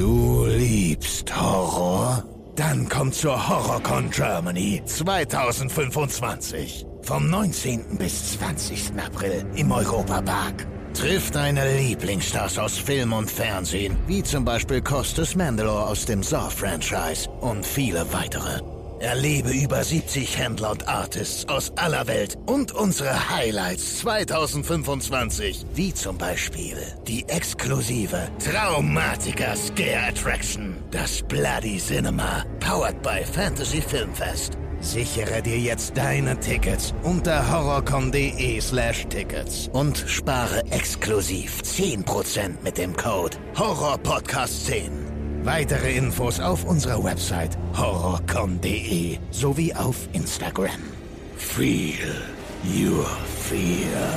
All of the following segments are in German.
Du liebst Horror? Dann komm zur HorrorCon Germany 2025. Vom 19. bis 20. April im Europapark. Triff deine Lieblingsstars aus Film und Fernsehen, wie zum Beispiel Costas Mandylor aus dem Saw-Franchise und viele weitere. Erlebe über 70 Händler und Artists aus aller Welt und unsere Highlights 2025, wie zum Beispiel die exklusive Traumatica Scare Attraction, das Bloody Cinema, powered by Fantasy Filmfest. Sichere dir jetzt deine Tickets unter horrorcon.de/Tickets und spare exklusiv 10% mit dem Code HORRORPODCAST10. Weitere Infos auf unserer Website horrorcon.de sowie auf Instagram. Feel your fear.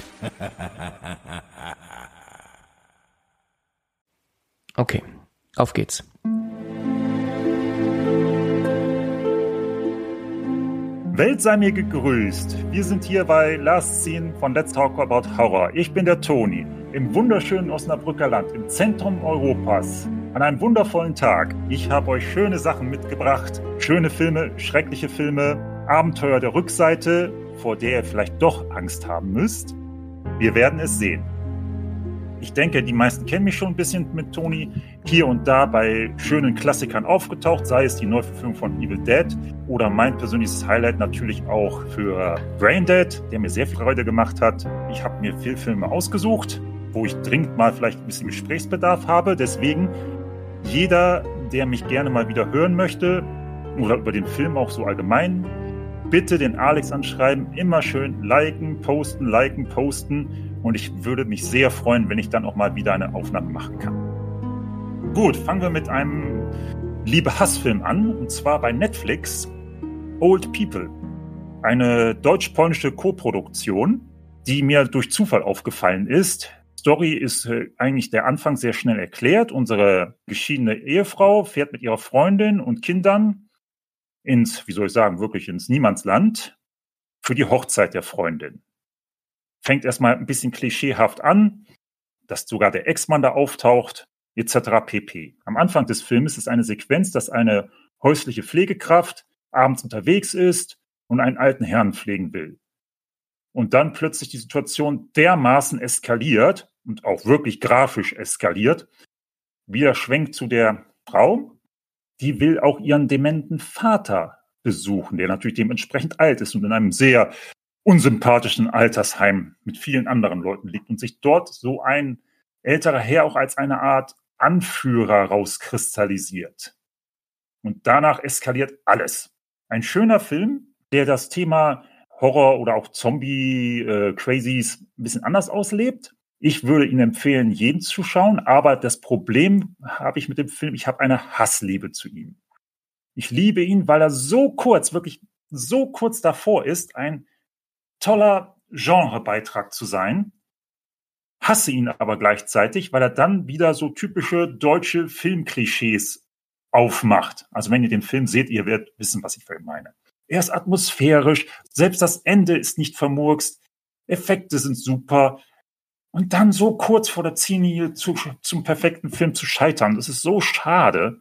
Okay, auf geht's. Welt sei mir gegrüßt. Wir sind hier bei Last Scene von Let's Talk About Horror. Ich bin der Toni, im wunderschönen Osnabrücker Land, im Zentrum Europas, an einem wundervollen Tag. Ich habe euch schöne Sachen mitgebracht, schöne Filme, schreckliche Filme, Abenteuer der Rückseite, vor der ihr vielleicht doch Angst haben müsst. Wir werden es sehen. Ich denke, die meisten kennen mich schon ein bisschen mit Toni. Hier und da bei schönen Klassikern aufgetaucht, sei es die Neuverfilmung von Evil Dead oder mein persönliches Highlight natürlich auch für Braindead, der mir sehr viel Freude gemacht hat. Ich habe mir viele Filme ausgesucht, wo ich dringend mal vielleicht ein bisschen Gesprächsbedarf habe. Deswegen, jeder, der mich gerne mal wieder hören möchte oder über den Film auch so allgemein, bitte den Alex anschreiben, immer schön liken, posten. Und ich würde mich sehr freuen, wenn ich dann auch mal wieder eine Aufnahme machen kann. Gut, fangen wir mit einem Liebe-Hass-Film an. Und zwar bei Netflix, Old People. Eine deutsch-polnische Koproduktion, die mir durch Zufall aufgefallen ist. Story ist eigentlich der Anfang sehr schnell erklärt. Unsere geschiedene Ehefrau fährt mit ihrer Freundin und Kindern ins Niemandsland für die Hochzeit der Freundin. Fängt erstmal ein bisschen klischeehaft an, dass sogar der Ex-Mann da auftaucht, etc. pp. Am Anfang des Films ist eine Sequenz, dass eine häusliche Pflegekraft abends unterwegs ist und einen alten Herrn pflegen will. Und dann plötzlich die Situation dermaßen eskaliert und auch wirklich grafisch eskaliert. Wieder Schwenk zu der Frau, die will auch ihren dementen Vater besuchen, der natürlich dementsprechend alt ist und in einem sehr unsympathischen Altersheim mit vielen anderen Leuten liegt und sich dort so ein älterer Herr auch als eine Art Anführer rauskristallisiert. Und danach eskaliert alles. Ein schöner Film, der das Thema Horror oder auch Zombie-Crazies ein bisschen anders auslebt. Ich würde ihn empfehlen, jeden zu schauen, aber das Problem habe ich mit dem Film, ich habe eine Hassliebe zu ihm. Ich liebe ihn, weil er wirklich so kurz davor ist, ein toller Genrebeitrag zu sein, hasse ihn aber gleichzeitig, weil er dann wieder so typische deutsche Filmklischees aufmacht. Also wenn ihr den Film seht, ihr werdet wissen, was ich meine. Er ist atmosphärisch, selbst das Ende ist nicht vermurkst, Effekte sind super und dann so kurz vor der Ziellinie zum perfekten Film zu scheitern, das ist so schade.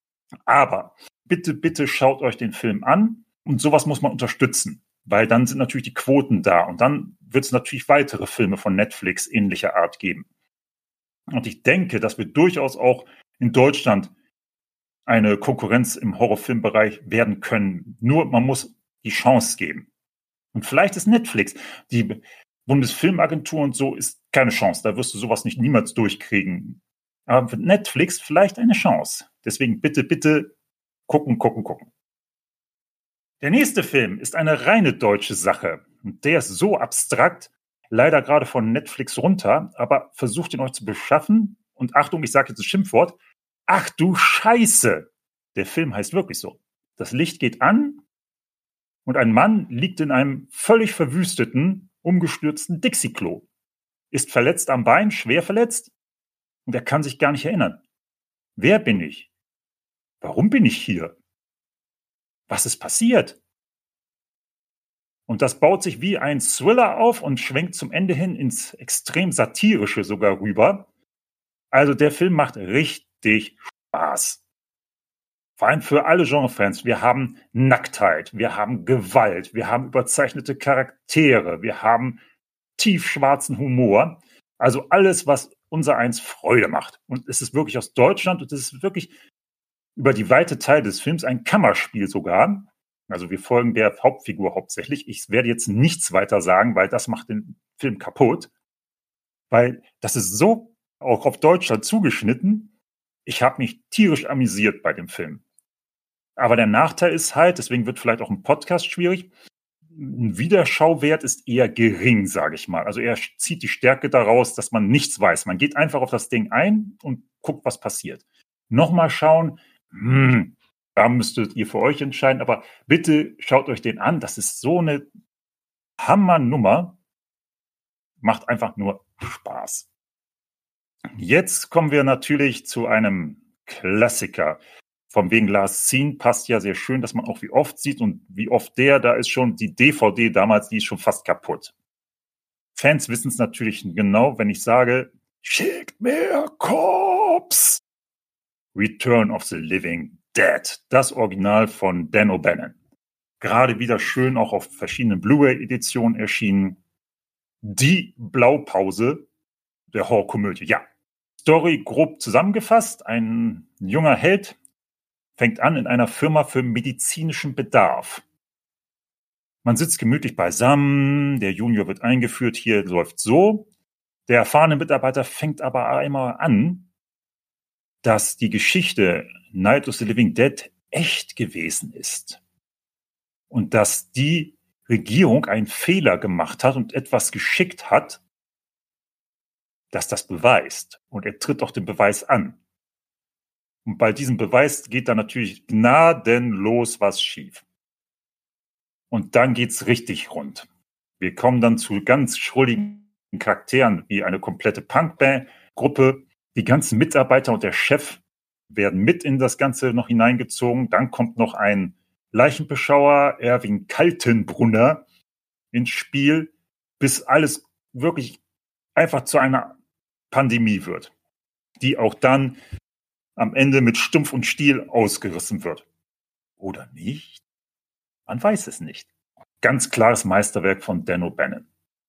Aber bitte schaut euch den Film an und sowas muss man unterstützen. Weil dann sind natürlich die Quoten da und dann wird es natürlich weitere Filme von Netflix ähnlicher Art geben. Und ich denke, dass wir durchaus auch in Deutschland eine Konkurrenz im Horrorfilmbereich werden können. Nur man muss die Chance geben. Und vielleicht ist Netflix, die Bundesfilmagentur und so, ist keine Chance. Da wirst du sowas niemals durchkriegen. Aber für Netflix vielleicht eine Chance. Deswegen bitte gucken. Der nächste Film ist eine reine deutsche Sache. Und der ist so abstrakt, leider gerade von Netflix runter, aber versucht ihn euch zu beschaffen. Und Achtung, ich sage jetzt ein Schimpfwort. Ach du Scheiße! Der Film heißt wirklich so. Das Licht geht an und ein Mann liegt in einem völlig verwüsteten, umgestürzten Dixie-Klo. Ist verletzt am Bein, schwer verletzt und er kann sich gar nicht erinnern. Wer bin ich? Warum bin ich hier? Was ist passiert? Und das baut sich wie ein Thriller auf und schwenkt zum Ende hin ins extrem satirische sogar rüber. Also der Film macht richtig richtig Spaß. Vor allem für alle Genrefans. Wir haben Nacktheit, wir haben Gewalt, wir haben überzeichnete Charaktere, wir haben tiefschwarzen Humor. Also alles, was unser eins Freude macht. Und es ist wirklich aus Deutschland und es ist wirklich über die weite Teil des Films ein Kammerspiel sogar. Also wir folgen der Hauptfigur hauptsächlich. Ich werde jetzt nichts weiter sagen, weil das macht den Film kaputt. Weil das ist so auch auf Deutschland zugeschnitten. Ich habe mich tierisch amüsiert bei dem Film. Aber der Nachteil ist halt, deswegen wird vielleicht auch ein Podcast schwierig, ein Wiederschauwert ist eher gering, sage ich mal. Also er zieht die Stärke daraus, dass man nichts weiß. Man geht einfach auf das Ding ein und guckt, was passiert. Nochmal schauen, da müsstet ihr für euch entscheiden. Aber bitte schaut euch den an. Das ist so eine Hammernummer. Macht einfach nur Spaß. Jetzt kommen wir natürlich zu einem Klassiker. Von wegen Last Scene passt ja sehr schön, dass man auch wie oft sieht und wie oft da ist schon die DVD damals, die ist schon fast kaputt. Fans wissen es natürlich genau, wenn ich sage, schickt mehr Cops. Return of the Living Dead, das Original von Dan O'Bannon. Gerade wieder schön auch auf verschiedenen Blu-ray-Editionen erschienen. Die Blaupause der Horrorkomödie, ja. Story grob zusammengefasst, ein junger Held fängt an in einer Firma für medizinischen Bedarf. Man sitzt gemütlich beisammen, der Junior wird eingeführt, hier läuft so. Der erfahrene Mitarbeiter fängt aber einmal an, dass die Geschichte Night of the Living Dead echt gewesen ist. Und dass die Regierung einen Fehler gemacht hat und etwas geschickt hat, das das beweist. Und er tritt auch den Beweis an. Und bei diesem Beweis geht dann natürlich gnadenlos was schief. Und dann geht's richtig rund. Wir kommen dann zu ganz schrulligen Charakteren, wie eine komplette Punkband-Gruppe. Die ganzen Mitarbeiter und der Chef werden mit in das Ganze noch hineingezogen. Dann kommt noch ein Leichenbeschauer, Erwin Kaltenbrunner, ins Spiel, bis alles wirklich einfach zu einer Pandemie wird, die auch dann am Ende mit Stumpf und Stiel ausgerissen wird. Oder nicht? Man weiß es nicht. Ganz klares Meisterwerk von Dan O'Bannon.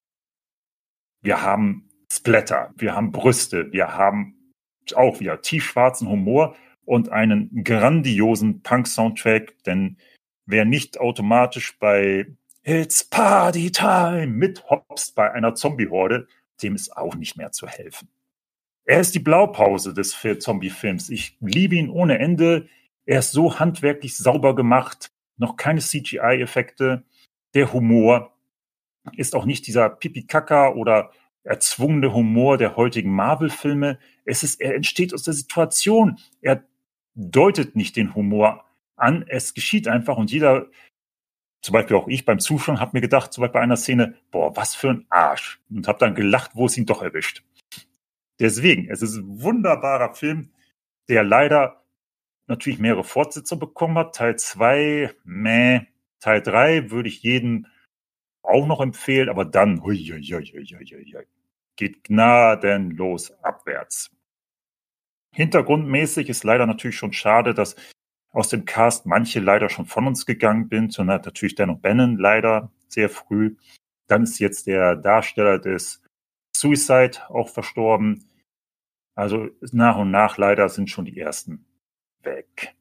Wir haben Splatter, wir haben Brüste, wir haben auch wieder tiefschwarzen Humor und einen grandiosen Punk-Soundtrack, denn wer nicht automatisch bei It's Party Time mithopst bei einer Zombie-Horde, dem ist auch nicht mehr zu helfen. Er ist die Blaupause des Zombie-Films. Ich liebe ihn ohne Ende. Er ist so handwerklich sauber gemacht. Noch keine CGI-Effekte. Der Humor ist auch nicht dieser Pipi-Kaka oder erzwungene Humor der heutigen Marvel-Filme. Er entsteht aus der Situation. Er deutet nicht den Humor an. Es geschieht einfach und jeder, zum Beispiel auch ich beim Zuschauen, habe mir gedacht, zum Beispiel bei einer Szene, boah, was für ein Arsch. Und habe dann gelacht, wo es ihn doch erwischt. Deswegen, es ist ein wunderbarer Film, der leider natürlich mehrere Fortsetzungen bekommen hat. Teil 2, Teil 3 würde ich jedem auch noch empfehlen, aber dann geht gnadenlos abwärts. Hintergrundmäßig ist leider natürlich schon schade, dass aus dem Cast manche leider schon von uns gegangen sind, sondern natürlich Dan O'Bannon leider sehr früh. Dann ist jetzt der Darsteller des Suicide auch verstorben. Also nach und nach leider sind schon die ersten weg.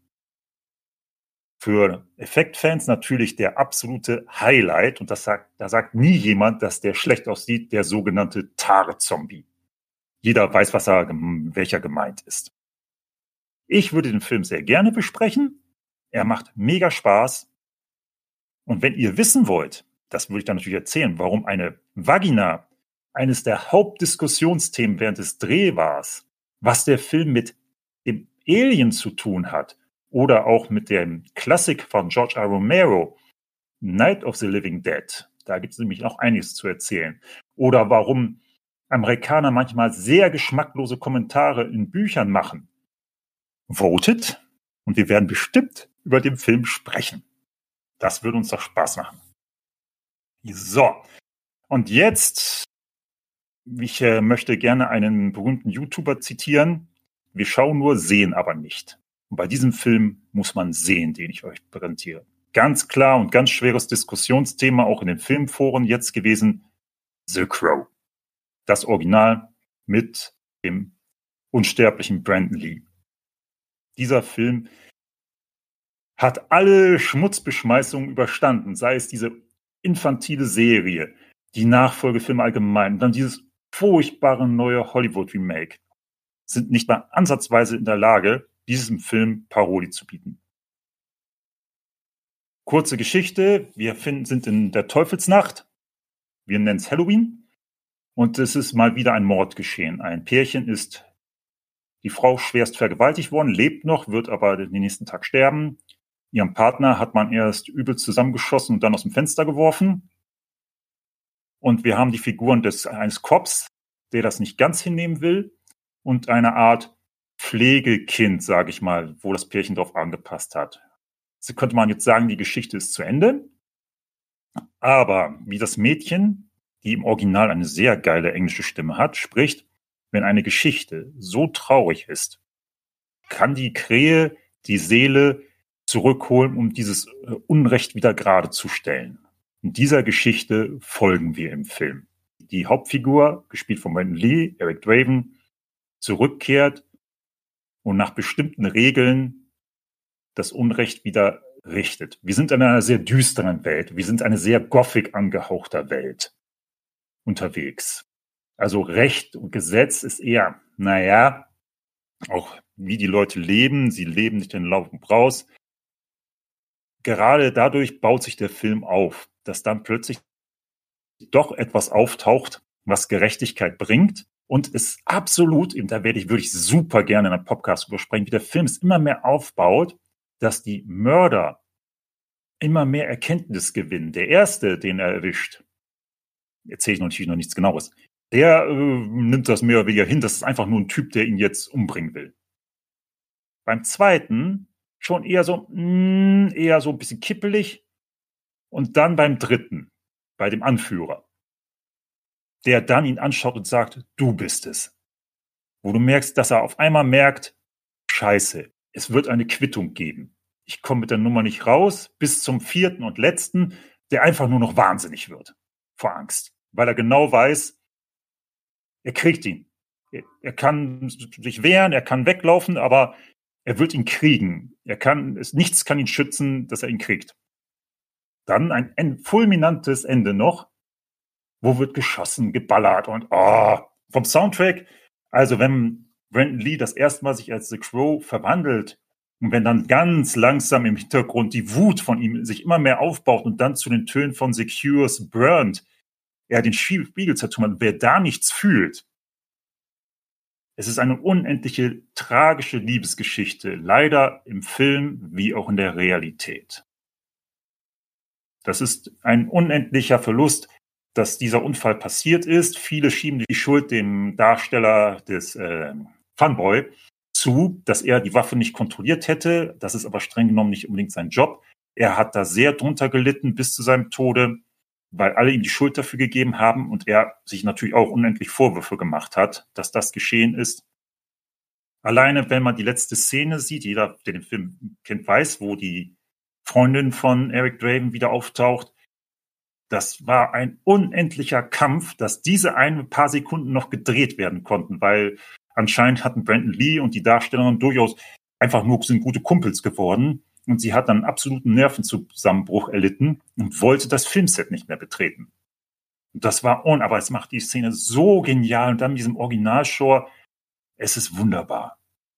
Für Effektfans natürlich der absolute Highlight, und da sagt nie jemand, dass der schlecht aussieht, der sogenannte Tare-Zombie. Jeder weiß, welcher gemeint ist. Ich würde den Film sehr gerne besprechen. Er macht mega Spaß. Und wenn ihr wissen wollt, das würde ich dann natürlich erzählen, warum eine Vagina eines der Hauptdiskussionsthemen während des Drehs, was der Film mit dem Alien zu tun hat oder auch mit dem Klassik von George R. Romero, Night of the Living Dead. Da gibt es nämlich auch einiges zu erzählen. Oder warum Amerikaner manchmal sehr geschmacklose Kommentare in Büchern machen. Votet und wir werden bestimmt über den Film sprechen. Das würde uns doch Spaß machen. So, und jetzt, ich möchte gerne einen berühmten YouTuber zitieren, Wir schauen nur, sehen aber nicht. Und bei diesem Film muss man sehen, den ich euch präsentiere. Ganz klar und ganz schweres Diskussionsthema, auch in den Filmforen jetzt gewesen, The Crow. Das Original mit dem unsterblichen Brandon Lee. Dieser Film hat alle Schmutzbeschmeißungen überstanden, sei es diese infantile Serie, die Nachfolgefilme allgemein, und dann dieses furchtbare neue Hollywood-Remake, sind nicht mal ansatzweise in der Lage, diesem Film Paroli zu bieten. Kurze Geschichte, wir sind in der Teufelsnacht, wir nennen es Halloween, und es ist mal wieder ein Mord geschehen. Ein Pärchen ist die Frau schwerst vergewaltigt worden, lebt noch, wird aber den nächsten Tag sterben. Ihren Partner hat man erst übel zusammengeschossen und dann aus dem Fenster geworfen. Und wir haben die Figuren eines Cops, der das nicht ganz hinnehmen will, und eine Art Pflegekind, sage ich mal, wo das Pärchen darauf angepasst hat. So könnte man jetzt sagen, die Geschichte ist zu Ende. Aber wie das Mädchen, die im Original eine sehr geile englische Stimme hat, spricht, wenn eine Geschichte so traurig ist, kann die Krähe die Seele zurückholen, um dieses Unrecht wieder gerade zu stellen. In dieser Geschichte folgen wir im Film. Die Hauptfigur, gespielt von Brandon Lee, Eric Draven, zurückkehrt und nach bestimmten Regeln das Unrecht wieder richtet. Wir sind in einer sehr düsteren Welt. Wir sind eine sehr gothic angehauchter Welt unterwegs. Also Recht und Gesetz ist eher, auch wie die Leute leben. Sie leben nicht in Lauf und Braus. Gerade dadurch baut sich der Film auf, dass dann plötzlich doch etwas auftaucht, was Gerechtigkeit bringt. Und es absolut, da würde ich super gerne in einem Podcast übersprechen, wie der Film es immer mehr aufbaut, dass die Mörder immer mehr Erkenntnis gewinnen. Der Erste, den er erwischt, erzähle ich natürlich noch nichts Genaues, der nimmt das mehr oder weniger hin, das ist einfach nur ein Typ, der ihn jetzt umbringen will. Beim Zweiten schon eher so ein bisschen kippelig. Und dann beim Dritten, bei dem Anführer, der dann ihn anschaut und sagt, du bist es. Wo du merkst, dass er auf einmal merkt, Scheiße, es wird eine Quittung geben. Ich komme mit der Nummer nicht raus, bis zum vierten und letzten, der einfach nur noch wahnsinnig wird vor Angst. Weil er genau weiß, er kriegt ihn. Er kann sich wehren, er kann weglaufen, aber er wird ihn kriegen. Nichts kann ihn schützen, dass er ihn kriegt. Dann ein fulminantes Ende noch. Wo wird geschossen, geballert und vom Soundtrack. Also wenn Brandon Lee das erste Mal sich als The Crow verwandelt und wenn dann ganz langsam im Hintergrund die Wut von ihm sich immer mehr aufbaut und dann zu den Tönen von The Cure's Burned er den Spiegel zertrümmert, wer da nichts fühlt. Es ist eine unendliche, tragische Liebesgeschichte, leider im Film wie auch in der Realität. Das ist ein unendlicher Verlust, dass dieser Unfall passiert ist. Viele schieben die Schuld dem Darsteller des Funboy zu, dass er die Waffe nicht kontrolliert hätte. Das ist aber streng genommen nicht unbedingt sein Job. Er hat da sehr drunter gelitten bis zu seinem Tode, weil alle ihm die Schuld dafür gegeben haben und er sich natürlich auch unendlich Vorwürfe gemacht hat, dass das geschehen ist. Alleine, wenn man die letzte Szene sieht, jeder, der den Film kennt, weiß, wo die Freundin von Eric Draven wieder auftaucht. Das war ein unendlicher Kampf, dass diese ein paar Sekunden noch gedreht werden konnten, weil anscheinend hatten Brandon Lee und die Darstellerin durchaus einfach nur sind gute Kumpels geworden und sie hat dann einen absoluten Nervenzusammenbruch erlitten und wollte das Filmset nicht mehr betreten. Und das war aber es macht die Szene so genial und dann mit diesem Originalscore, es ist wunderbar.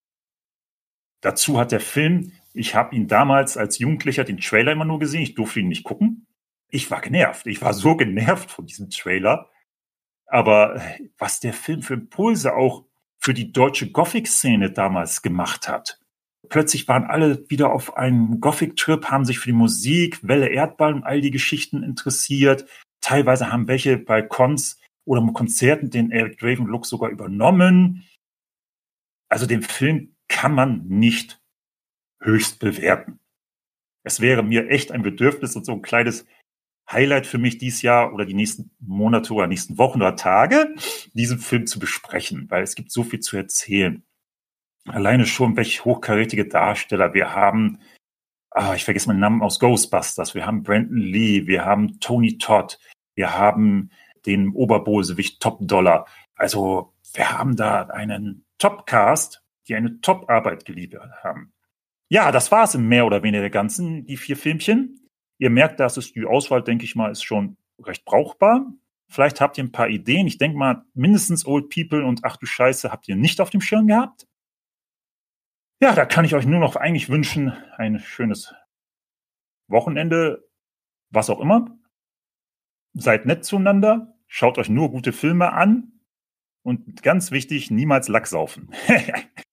Dazu hat der Film, ich habe ihn damals als Jugendlicher den Trailer immer nur gesehen, ich durfte ihn nicht gucken. Ich war genervt. Ich war so genervt von diesem Trailer. Aber was der Film für Impulse auch für die deutsche Gothic-Szene damals gemacht hat. Plötzlich waren alle wieder auf einem Gothic-Trip, haben sich für die Musik, Welle Erdball und all die Geschichten interessiert. Teilweise haben welche bei Cons oder Konzerten den Eric Draven-Look sogar übernommen. Also den Film kann man nicht höchst bewerten. Es wäre mir echt ein Bedürfnis und so ein kleines Highlight für mich dieses Jahr oder die nächsten Monate oder nächsten Wochen oder Tage, diesen Film zu besprechen, weil es gibt so viel zu erzählen. Alleine schon, welche hochkarätige Darsteller. Wir haben, ich vergesse meinen Namen, aus Ghostbusters. Wir haben Brandon Lee, wir haben Tony Todd, wir haben den Oberbösewicht Top Dollar. Also wir haben da einen Top-Cast, die eine Top-Arbeit geliefert haben. Ja, das war es im mehr oder weniger Ganzen, die 4 Filmchen. Ihr merkt, dass es die Auswahl, denke ich mal, ist schon recht brauchbar. Vielleicht habt ihr ein paar Ideen. Ich denke mal, mindestens Old People und Ach du Scheiße habt ihr nicht auf dem Schirm gehabt. Ja, da kann ich euch nur noch eigentlich wünschen, ein schönes Wochenende, was auch immer. Seid nett zueinander, schaut euch nur gute Filme an und ganz wichtig, niemals Lack saufen.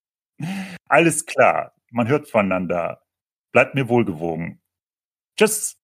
Alles klar, man hört voneinander. Bleibt mir wohlgewogen. Tschüss.